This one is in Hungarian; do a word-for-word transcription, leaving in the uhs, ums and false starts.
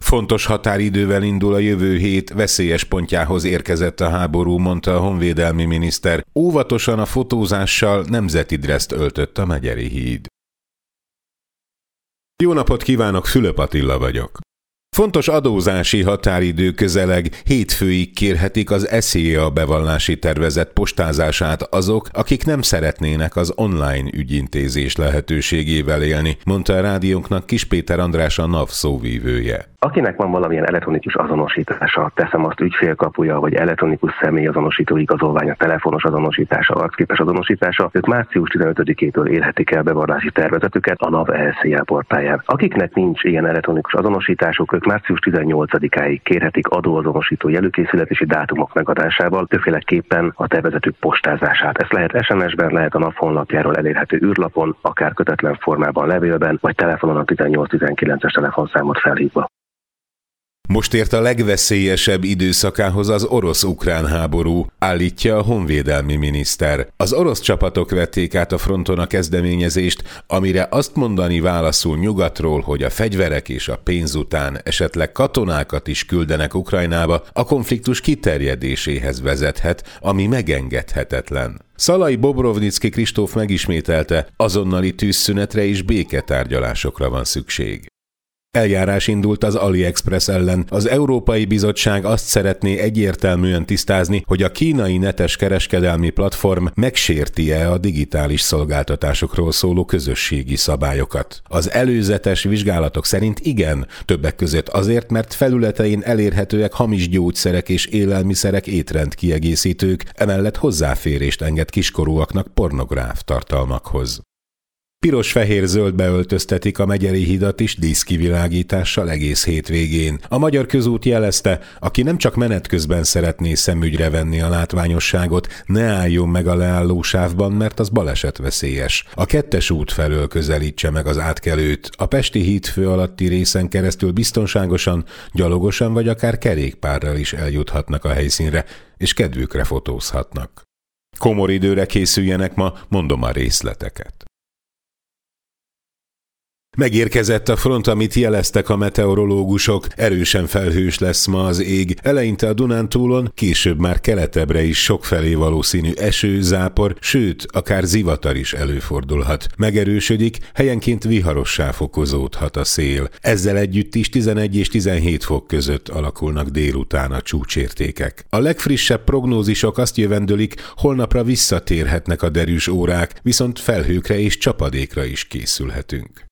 Fontos határidővel indul a jövő hét, veszélyes pontjához érkezett a háború, mondta a honvédelmi miniszter. Óvatosan a fotózással nemzeti dreszt öltött a Megyeri híd. Jó napot kívánok, Fülöp Attila vagyok. Fontos adózási határidő közeleg, hétfőig kérhetik az es zé e a bevallási tervezet postázását azok, akik nem szeretnének az online ügyintézés lehetőségével élni, mondta a rádiónknak Kis Péter András, a NAV szóvívője. Akinek van valamilyen elektronikus azonosítása, teszem azt ügyfélkapuja, vagy elektronikus személyazonosító igazolványa, telefonos azonosítása, arcképes azonosítása, ők március tizenötödikétől élhetik el bevallási tervezetüket a NAV es zé e portáján. Akiknek nincs ilyen elektronikus azonosításuk, ők március tizennyolcadikáig kérhetik adóazonosító jelőkészületési dátumok megadásával többféleképpen a tervezetük postázását. Ez lehet es em es-ben, lehet a NAV honlapjáról elérhető űrlapon, akár kötetlen formában, levélben, vagy telefonon a tizennyolc tizenkilences telefonszámot felhívva. Most ért a legveszélyesebb időszakához az orosz-ukrán háború, állítja a honvédelmi miniszter. Az orosz csapatok vették át a fronton a kezdeményezést, amire azt mondani válaszul nyugatról, hogy a fegyverek és a pénz után esetleg katonákat is küldenek Ukrajnába, a konfliktus kiterjedéséhez vezethet, ami megengedhetetlen. Szalai Bobrovnicki Kristóf megismételte, azonnali tűzszünetre és béketárgyalásokra van szükség. Eljárás indult az AliExpress ellen. Az Európai Bizottság azt szeretné egyértelműen tisztázni, hogy a kínai netes kereskedelmi platform megsérti-e a digitális szolgáltatásokról szóló közösségi szabályokat. Az előzetes vizsgálatok szerint igen, többek között azért, mert felületein elérhetőek hamis gyógyszerek és élelmiszerek, étrendkiegészítők, emellett hozzáférést enged kiskorúaknak pornográf tartalmakhoz. Piros-fehér-zöldbe öltöztetik a Megyeri hidat is díszkivilágítással egész hétvégén. A Magyar Közút jelezte, aki nem csak menet közben szeretné szemügyre venni a látványosságot, ne álljon meg a leállósávban, mert az balesetveszélyes. A kettes út felől közelítse meg az átkelőt. A Pesti hídfő alatti részen keresztül biztonságosan, gyalogosan vagy akár kerékpárral is eljuthatnak a helyszínre, és kedvükre fotózhatnak. Komor időre készüljenek ma, mondom a részleteket. Megérkezett a front, amit jeleztek a meteorológusok, erősen felhős lesz ma az ég, eleinte a Dunántúlon, később már keletebbre is sokfelé valószínű eső, zápor, sőt, akár zivatar is előfordulhat. Megerősödik, helyenként viharossá fokozódhat a szél. Ezzel együtt is tizenegy és tizenhét fok között alakulnak délután a csúcsértékek. A legfrissebb prognózisok azt jövendölik, holnapra visszatérhetnek a derűs órák, viszont felhőkre és csapadékra is készülhetünk.